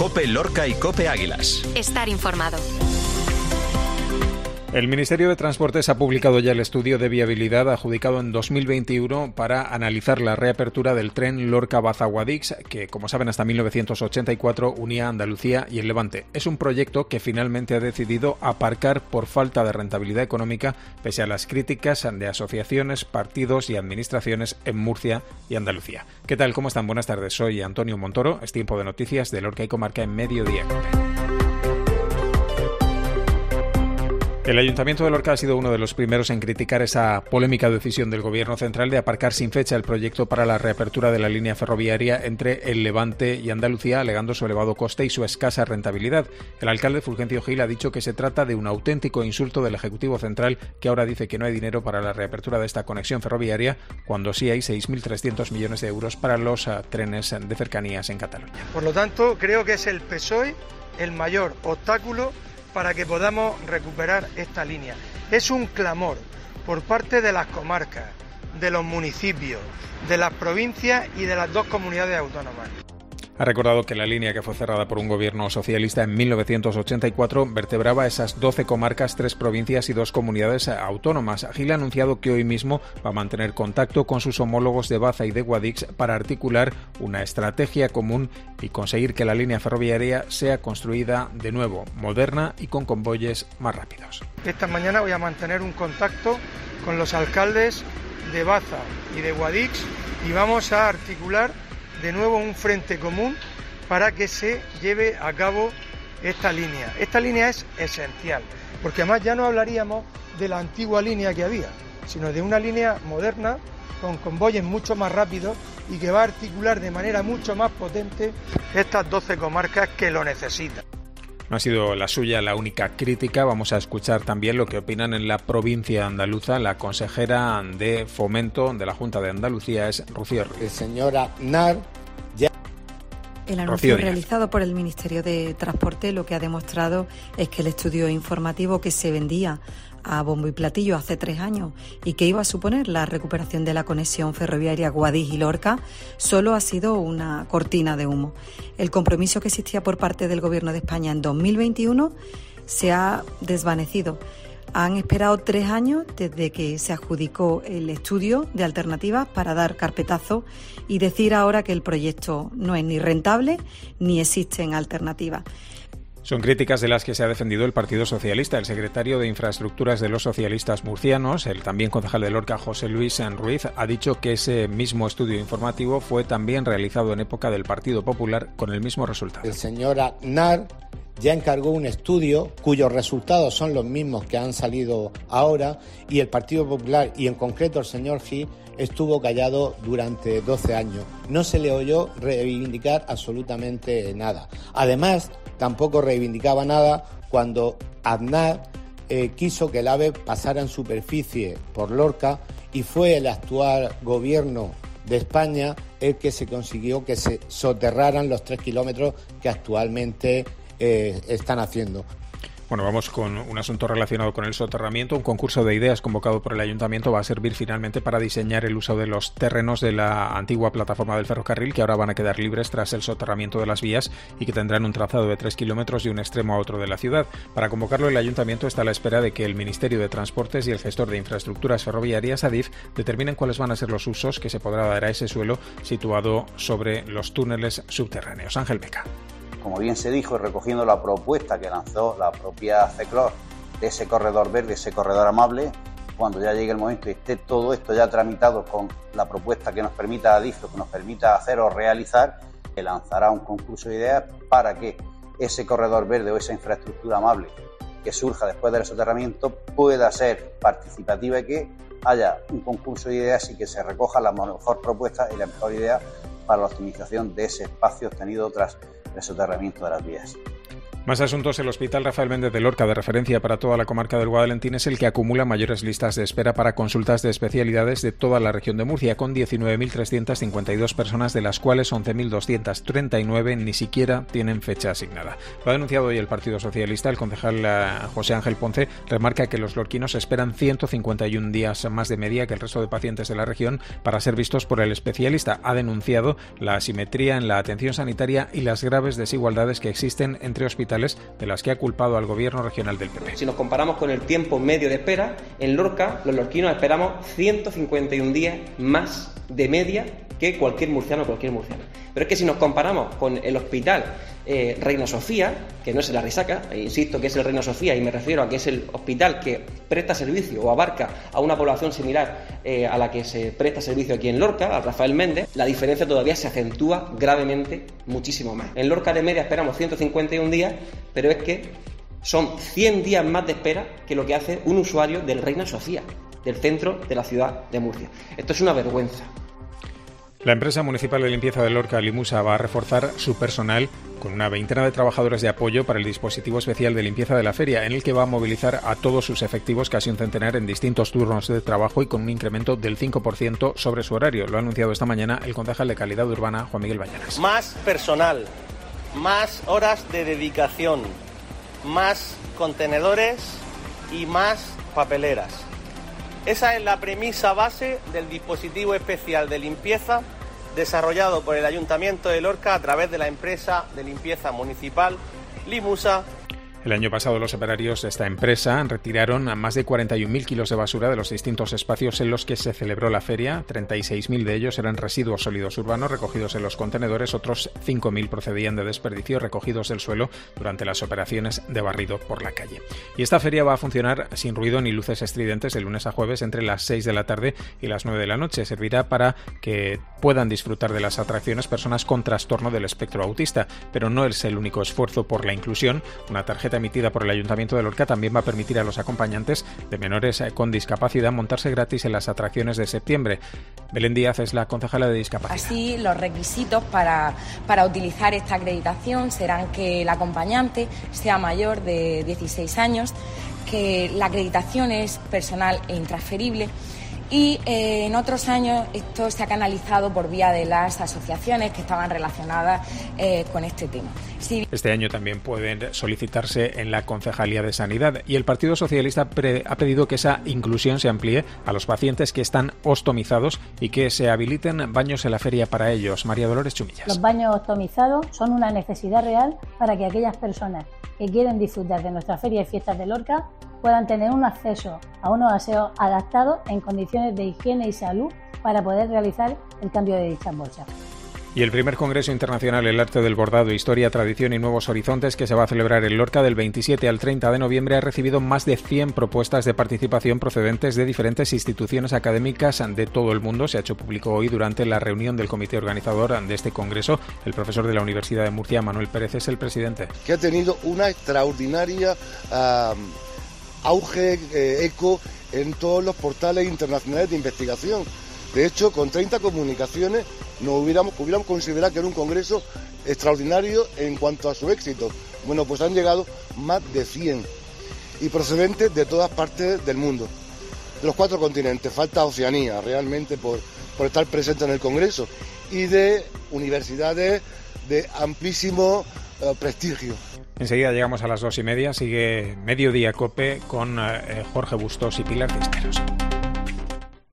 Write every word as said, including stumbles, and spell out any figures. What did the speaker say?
COPE Lorca y COPE Águilas. Estar informado. El Ministerio de Transportes ha publicado ya el estudio de viabilidad adjudicado en dos mil veintiuno para analizar la reapertura del tren Lorca-Baza-Guadix, que, como saben, hasta mil novecientos ochenta y cuatro unía Andalucía y el Levante. Es un proyecto que finalmente ha decidido aparcar por falta de rentabilidad económica, pese a las críticas de asociaciones, partidos y administraciones en Murcia y Andalucía. ¿Qué tal? ¿Cómo están? Buenas tardes. Soy Antonio Montoro. Es tiempo de noticias de Lorca y Comarca en Mediodía. El Ayuntamiento de Lorca ha sido uno de los primeros en criticar esa polémica decisión del Gobierno central de aparcar sin fecha el proyecto para la reapertura de la línea ferroviaria entre el Levante y Andalucía, alegando su elevado coste y su escasa rentabilidad. El alcalde Fulgencio Gil ha dicho que se trata de un auténtico insulto del Ejecutivo Central, que ahora dice que no hay dinero para la reapertura de esta conexión ferroviaria, cuando sí hay seis mil trescientos millones de euros para los uh, trenes de cercanías en Cataluña. Por lo tanto, creo que es el P S O E el mayor obstáculo para que podamos recuperar esta línea. Es un clamor por parte de las comarcas, de los municipios, de las provincias y de las dos comunidades autónomas. Ha recordado que la línea que fue cerrada por un gobierno socialista en mil novecientos ochenta y cuatro vertebraba esas doce comarcas, tres provincias y dos comunidades autónomas. Gil ha anunciado que hoy mismo va a mantener contacto con sus homólogos de Baza y de Guadix para articular una estrategia común y conseguir que la línea ferroviaria sea construida de nuevo, moderna y con convoyes más rápidos. Esta mañana voy a mantener un contacto con los alcaldes de Baza y de Guadix y vamos a articular de nuevo un frente común para que se lleve a cabo esta línea. Esta línea es esencial, porque además ya no hablaríamos de la antigua línea que había, sino de una línea moderna con convoyes mucho más rápidos y que va a articular de manera mucho más potente estas doce comarcas que lo necesitan. No ha sido la suya la única crítica. Vamos a escuchar también lo que opinan en la provincia andaluza. La consejera de Fomento de la Junta de Andalucía es Rocío Ruiz. Señora Nar, ya... El anuncio realizado por el Ministerio de Transporte lo que ha demostrado es que el estudio informativo que se vendía a bombo y platillo hace tres años y que iba a suponer la recuperación de la conexión ferroviaria Guadix y Lorca solo ha sido una cortina de humo. El compromiso que existía por parte del Gobierno de España en dos mil veintiuno se ha desvanecido. Han esperado tres años desde que se adjudicó el estudio de alternativas para dar carpetazo y decir ahora que el proyecto no es ni rentable ni existen alternativas. Son críticas de las que se ha defendido el Partido Socialista. El secretario de Infraestructuras de los socialistas murcianos, el también concejal de Lorca, José Luis Ruiz, ha dicho que ese mismo estudio informativo fue también realizado en época del Partido Popular con el mismo resultado. El señor Aznar ya encargó un estudio cuyos resultados son los mismos que han salido ahora y el Partido Popular y en concreto el señor Gil estuvo callado durante doce años. No se le oyó reivindicar absolutamente nada. Además, tampoco reivindicaba nada cuando Aznar eh, quiso que el AVE pasara en superficie por Lorca y fue el actual gobierno de España el que se consiguió que se soterraran los tres kilómetros que actualmente eh, están haciendo. Bueno, vamos con un asunto relacionado con el soterramiento. Un concurso de ideas convocado por el Ayuntamiento va a servir finalmente para diseñar el uso de los terrenos de la antigua plataforma del ferrocarril, que ahora van a quedar libres tras el soterramiento de las vías y que tendrán un trazado de tres kilómetros de un extremo a otro de la ciudad. Para convocarlo, el Ayuntamiento está a la espera de que el Ministerio de Transportes y el gestor de infraestructuras ferroviarias, ADIF, determinen cuáles van a ser los usos que se podrá dar a ese suelo situado sobre los túneles subterráneos. Ángel Beca. Como bien se dijo, y recogiendo la propuesta que lanzó la propia CECLOR de ese corredor verde, ese corredor amable, cuando ya llegue el momento y esté todo esto ya tramitado con la propuesta que nos permita ADIF, que nos permita hacer o realizar, que lanzará un concurso de ideas para que ese corredor verde o esa infraestructura amable que surja después del soterramiento pueda ser participativa y que haya un concurso de ideas y que se recoja la mejor propuesta y la mejor idea para la optimización de ese espacio obtenido tras el soterramiento de las vías. Más asuntos. El Hospital Rafael Méndez de Lorca, de referencia para toda la comarca del Guadalentín, es el que acumula mayores listas de espera para consultas de especialidades de toda la región de Murcia, con diecinueve mil trescientas cincuenta y dos personas, de las cuales once mil doscientas treinta y nueve ni siquiera tienen fecha asignada. Lo ha denunciado hoy el Partido Socialista. El concejal José Ángel Ponce remarca que los lorquinos esperan ciento cincuenta y un días más de media que el resto de pacientes de la región para ser vistos por el especialista. Ha denunciado la asimetría en la atención sanitaria y las graves desigualdades que existen entre hospitales, de las que ha culpado al gobierno regional del P P. Si nos comparamos con el tiempo medio de espera, en Lorca los lorquinos esperamos ciento cincuenta y un días más de media que cualquier murciano o cualquier murciana. Pero es que si nos comparamos con el hospital eh, Reina Sofía, que no es la Risaca, e insisto que es el Reina Sofía y me refiero a que es el hospital que presta servicio o abarca a una población similar eh, a la que se presta servicio aquí en Lorca, al Rafael Méndez, la diferencia todavía se acentúa gravemente muchísimo más. En Lorca de media esperamos ciento cincuenta y un días, pero es que son cien días más de espera que lo que hace un usuario del Reina Sofía, del centro de la ciudad de Murcia. Esto es una vergüenza. La empresa municipal de limpieza de Lorca, Limusa, va a reforzar su personal con una veintena de trabajadores de apoyo para el dispositivo especial de limpieza de la feria, en el que va a movilizar a todos sus efectivos, casi un centenar, en distintos turnos de trabajo y con un incremento del cinco por ciento sobre su horario. Lo ha anunciado esta mañana el concejal de Calidad Urbana, Juan Miguel Bañanas. Más personal, más horas de dedicación, más contenedores y más papeleras. Esa es la premisa base del dispositivo especial de limpieza desarrollado por el Ayuntamiento de Lorca a través de la empresa de limpieza municipal Limusa. El año pasado los operarios de esta empresa retiraron a más de cuarenta y un mil kilos de basura de los distintos espacios en los que se celebró la feria. treinta y seis mil de ellos eran residuos sólidos urbanos recogidos en los contenedores, otros cinco mil procedían de desperdicio recogidos del suelo durante las operaciones de barrido por la calle. Y esta feria va a funcionar sin ruido ni luces estridentes de lunes a jueves entre las seis de la tarde y las nueve de la noche. Servirá para que puedan disfrutar de las atracciones personas con trastorno del espectro autista, pero no es el único esfuerzo por la inclusión. Una tarjeta emitida por el Ayuntamiento de Lorca también va a permitir a los acompañantes de menores con discapacidad montarse gratis en las atracciones de septiembre. Belén Díaz es la concejala de discapacidad. Así, los requisitos para, para utilizar esta acreditación serán que el acompañante sea mayor de dieciséis años, que la acreditación es personal e intransferible. Y eh, en otros años esto se ha canalizado por vía de las asociaciones que estaban relacionadas eh, con este tema. Sí. Este año también pueden solicitarse en la Concejalía de Sanidad, y el Partido Socialista pre- ha pedido que esa inclusión se amplíe a los pacientes que están ostomizados y que se habiliten baños en la feria para ellos. María Dolores Chumillas. Los baños ostomizados son una necesidad real para que aquellas personas que quieren disfrutar de nuestra feria y fiestas de Lorca puedan tener un acceso a unos aseos adaptados en condiciones de higiene y salud para poder realizar el cambio de dichas bolsas. Y el primer Congreso Internacional El Arte del Bordado, Historia, Tradición y Nuevos Horizontes, que se va a celebrar en Lorca del veintisiete al treinta de noviembre, ha recibido más de cien propuestas de participación procedentes de diferentes instituciones académicas de todo el mundo. Se ha hecho público hoy durante la reunión del comité organizador de este congreso. El profesor de la Universidad de Murcia, Manuel Pérez, es el presidente. Que ha tenido una extraordinaria uh, auge, eh, eco en todos los portales internacionales de investigación. De hecho, con treinta comunicaciones nos hubiéramos, hubiéramos considerado que era un congreso extraordinario en cuanto a su éxito. Bueno, pues han llegado más de cien y procedentes de todas partes del mundo, de los cuatro continentes. Falta Oceanía realmente por, por estar presente en el congreso, y de universidades de amplísimo eh, prestigio. Enseguida llegamos a las dos y media. Sigue Mediodía Cope con eh, Jorge Bustos y Pilar Cisneros.